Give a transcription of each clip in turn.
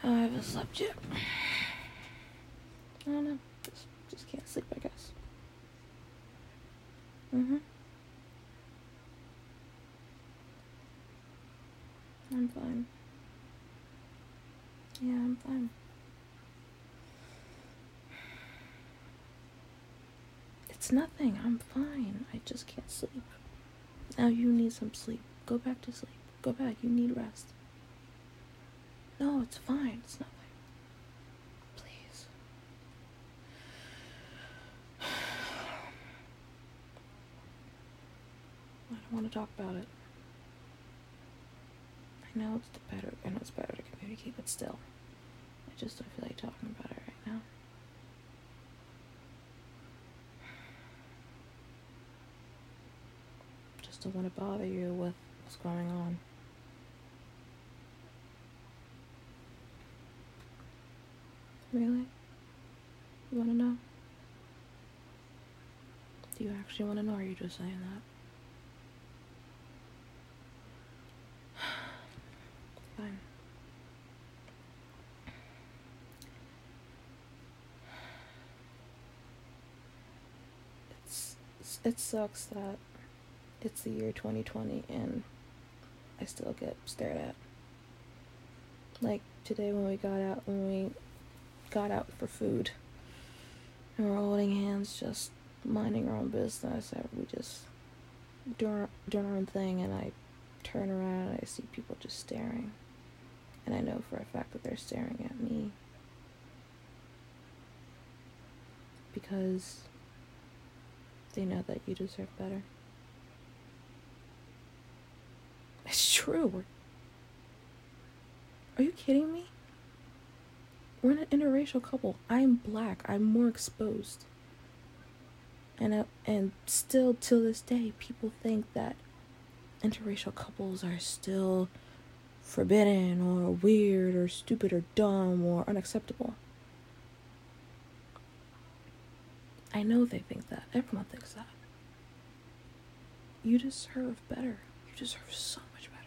I haven't slept yet. I don't know. Just can't sleep, I guess. I'm fine. Yeah, I'm fine. It's nothing. I'm fine. I just can't sleep. Now you need some sleep. Go back to sleep. Go back. You need rest. No, it's fine. It's nothing. Please. I don't want to talk about it. I know it's better to communicate, but still. I just don't feel like talking about it right now. Just don't want to bother you with what's going on. Really? You want to know? Do you actually want to know, or are you just saying that? Fine. It sucks that it's the year 2020 and I still get stared at. Like today when we got out for food and we're holding hands, just minding our own business, and we just doing our own thing, and I turn around and I see people just staring, and I know for a fact that they're staring at me because they know that you deserve better. It's true. Are you kidding me? We're an interracial couple. I'm black. I'm more exposed. And still till this day, people think that interracial couples are still forbidden or weird or stupid or dumb or unacceptable. I know they think that. Everyone thinks that. You deserve better. You deserve so much better.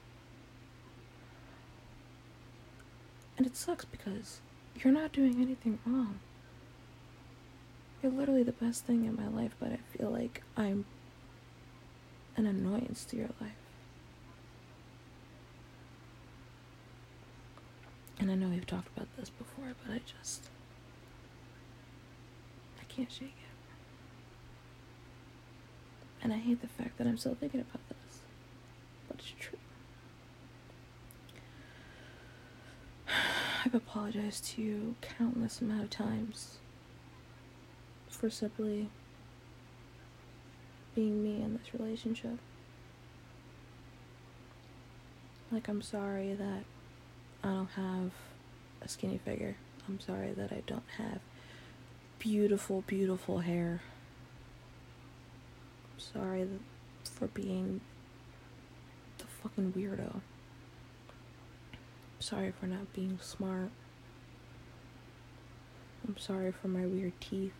And it sucks because you're not doing anything wrong. You're literally the best thing in my life, but I feel like I'm an annoyance to your life. And I know we've talked about this before, but I can't shake it. And I hate the fact that I'm still thinking about this, but it's true. I've apologized to you countless amount of times for simply being me in this relationship. Like, I'm sorry that I don't have a skinny figure. I'm sorry that I don't have beautiful, beautiful hair. I'm sorry for being the fucking weirdo. I'm sorry for not being smart. I'm sorry for my weird teeth.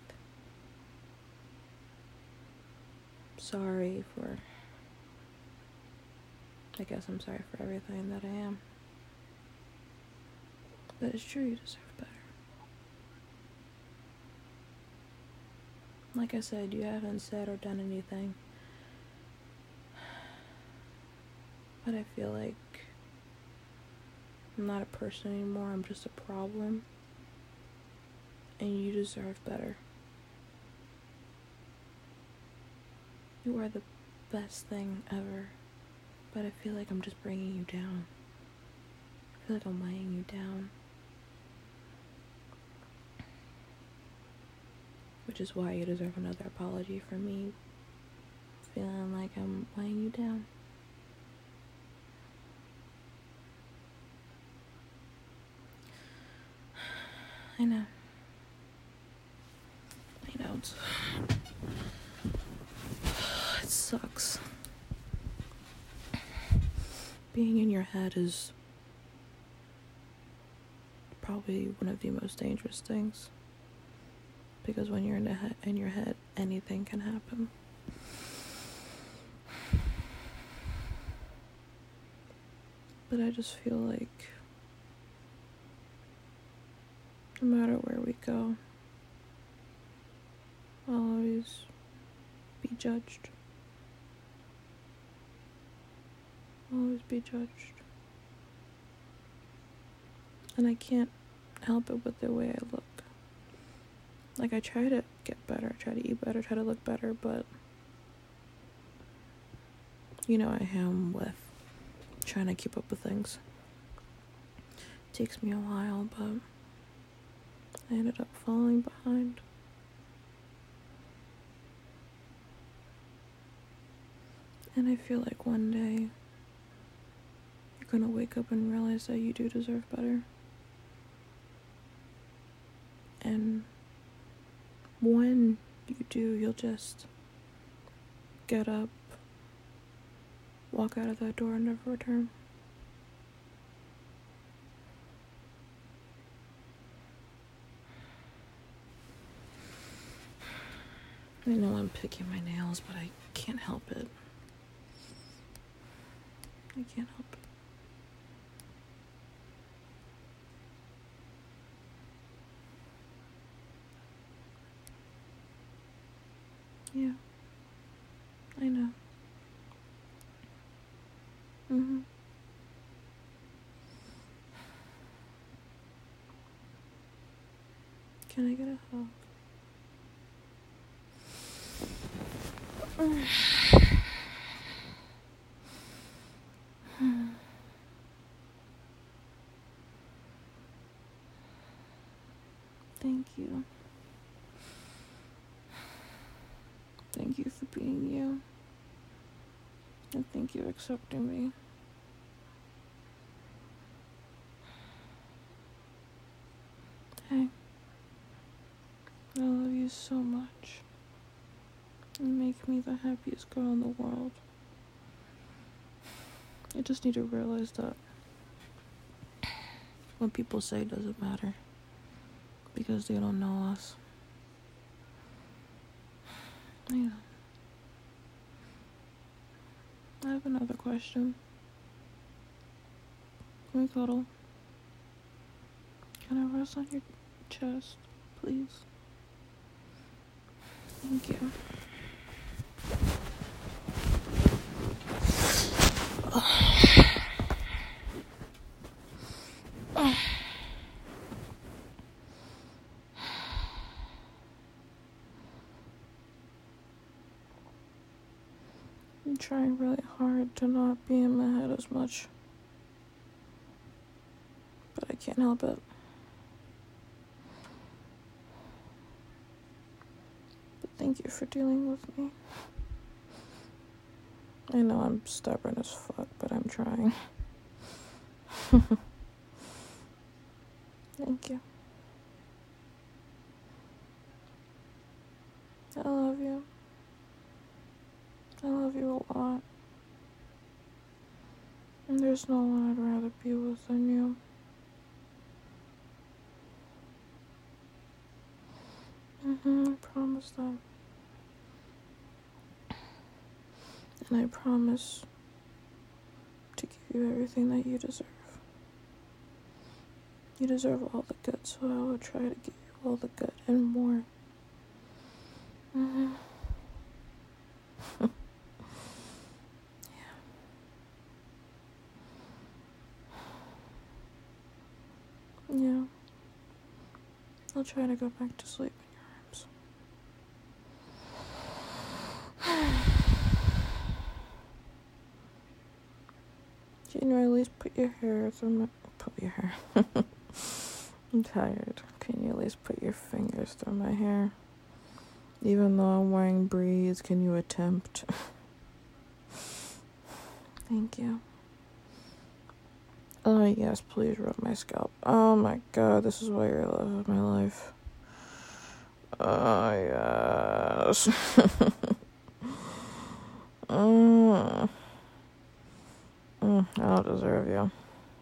I'm sorry for everything that I am. But it's true, you deserve better. Like I said, you haven't said or done anything. But I feel like I'm not a person anymore, I'm just a problem. And you deserve better. You are the best thing ever. But I feel like I'm just bringing you down. I feel like I'm weighing you down. Which is why you deserve another apology from me feeling like I'm weighing you down. I know. It sucks. Being in your head is probably one of the most dangerous things. Because when you're in your head, anything can happen. But I just feel like no matter where we go, I'll always be judged. I'll always be judged. And I can't help it with the way I look. Like, I try to get better, I try to eat better, try to look better, but you know I am with trying to keep up with things. It takes me a while, but I ended up falling behind. And I feel like one day you're gonna wake up and realize that you do deserve better. And when you do, you'll just get up, walk out of that door, and never return. I know I'm picking my nails, but I can't help it. I can't help it. Yeah, I know. Can I get a hug? Thank you. Thank you for being you. And thank you for accepting me. Hey, I love you so much. You make me the happiest girl in the world. I just need to realize that what people say doesn't matter because they don't know us. Yeah. I have another question. Can we cuddle? Can I rest on your chest, please? Thank you. I'm trying really hard to not be in my head as much, but I can't help it. But thank you for dealing with me. I know I'm stubborn as fuck, but I'm trying. Thank you. I love you. I love you a lot. And there's no one I'd rather be with than you. I promise that. And I promise to give you everything that you deserve. You deserve all the good, so I will try to give you all the good and more. Yeah. I'll try to go back to sleep in your arms. Can you at least put your hair through my... Put your hair. I'm tired. Can you at least put your fingers through my hair? Even though I'm wearing braids, can you attempt? Thank you. Oh, yes, please rub my scalp. Oh my god, this is why you're the love of my life. Oh, yes. I don't deserve you.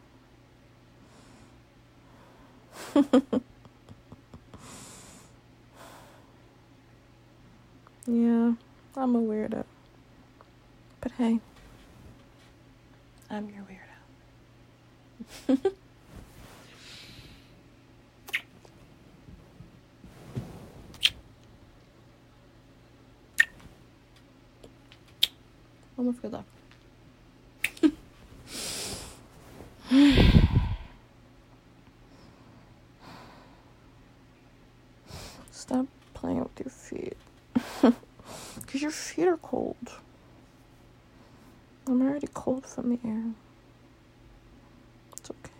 Yeah, I'm a weirdo. But hey, I'm your weirdo. Almost good luck. Stop playing with your feet. Because your feet are cold. I'm already cold from the air. It's okay.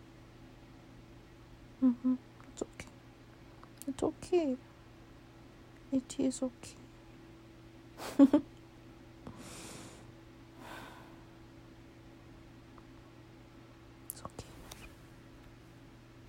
It's okay. It's okay. It is okay.